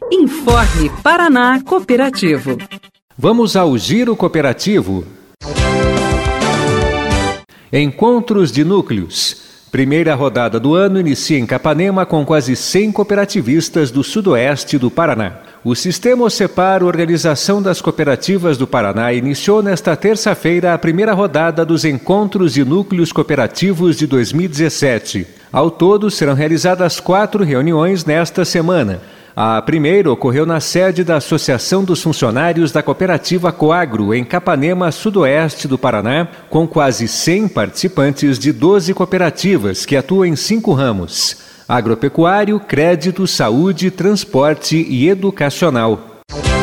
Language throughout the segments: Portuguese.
Informe Paraná Cooperativo. Vamos ao Giro Cooperativo. Encontros de núcleos. Primeira rodada do ano inicia em Capanema com quase 100 cooperativistas do sudoeste do Paraná. O Sistema OCEPAR, Organização das Cooperativas do Paraná, iniciou nesta terça-feira a primeira rodada dos Encontros de Núcleos Cooperativos de 2017. Ao todo, serão realizadas 4 reuniões nesta semana. A primeira ocorreu na sede da Associação dos Funcionários da Cooperativa Coagro, em Capanema, sudoeste do Paraná, com quase 100 participantes de 12 cooperativas que atuam em 5 ramos: agropecuário, crédito, saúde, transporte e educacional.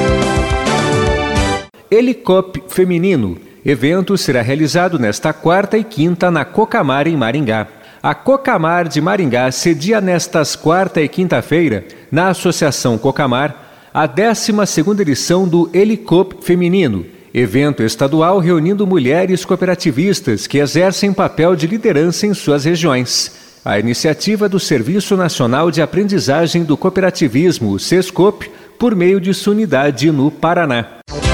Helicop Feminino. Evento será realizado nesta quarta e quinta na Cocamar, em Maringá. A Cocamar de Maringá cedia nestas quarta e quinta-feira, na Associação Cocamar, a 12ª edição do Helicop Feminino, evento estadual reunindo mulheres cooperativistas que exercem papel de liderança em suas regiões. A iniciativa do Serviço Nacional de Aprendizagem do Cooperativismo, o SESCOP, por meio de sua unidade no Paraná.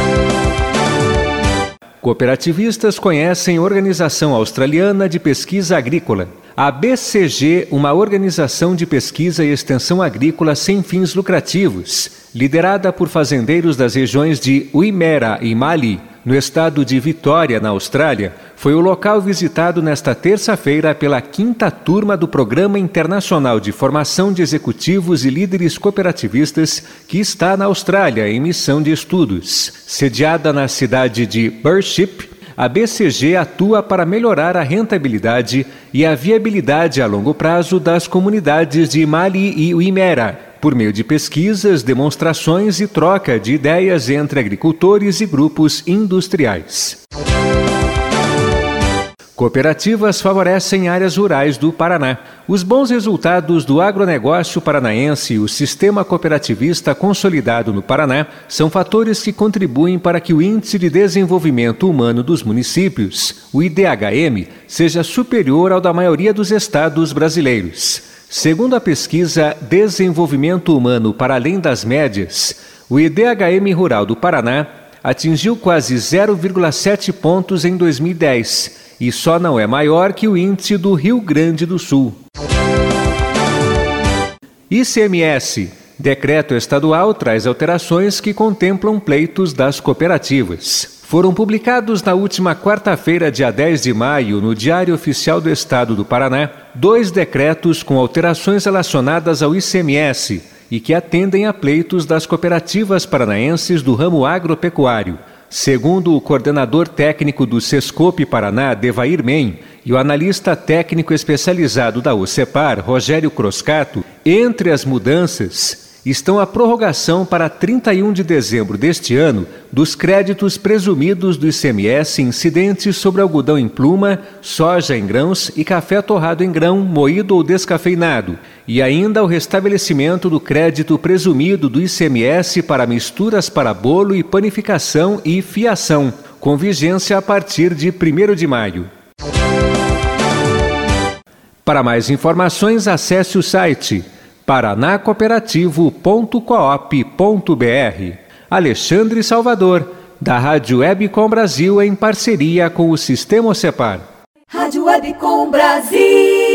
Cooperativistas conhecem a Organização Australiana de Pesquisa Agrícola. A BCG, uma organização de pesquisa e extensão agrícola sem fins lucrativos, liderada por fazendeiros das regiões de Uimera e Mali, no estado de Vitória, na Austrália, foi o local visitado nesta terça-feira pela 5ª turma do Programa Internacional de Formação de Executivos e Líderes Cooperativistas, que está na Austrália em missão de estudos. Sediada na cidade de Birchip, a BCG atua para melhorar a rentabilidade e a viabilidade a longo prazo das comunidades de Mali e Uimera, por meio de pesquisas, demonstrações e troca de ideias entre agricultores e grupos industriais. Cooperativas favorecem áreas rurais do Paraná. Os bons resultados do agronegócio paranaense e o sistema cooperativista consolidado no Paraná são fatores que contribuem para que o Índice de Desenvolvimento Humano dos Municípios, o IDHM, seja superior ao da maioria dos estados brasileiros. Segundo a pesquisa Desenvolvimento Humano para Além das Médias, o IDHM Rural do Paraná atingiu quase 0,7 pontos em 2010 e só não é maior que o índice do Rio Grande do Sul. ICMS. Decreto estadual traz alterações que contemplam pleitos das cooperativas. Foram publicados na última quarta-feira, dia 10 de maio, no Diário Oficial do Estado do Paraná, 2 decretos com alterações relacionadas ao ICMS e que atendem a pleitos das cooperativas paranaenses do ramo agropecuário. Segundo o coordenador técnico do SESCOP Paraná, Devair Men, e o analista técnico especializado da OCEPAR, Rogério Croscato, entre as mudanças estão a prorrogação para 31 de dezembro deste ano dos créditos presumidos do ICMS incidentes sobre algodão em pluma, soja em grãos e café torrado em grão, moído ou descafeinado, e ainda o restabelecimento do crédito presumido do ICMS para misturas para bolo e panificação e fiação, com vigência a partir de 1º de maio. Para mais informações, acesse o site paranacooperativo.coop.br. Alexandre Salvador, da Rádio Webcom Brasil, em parceria com o Sistema OCEPAR. Rádio Webcom Brasil.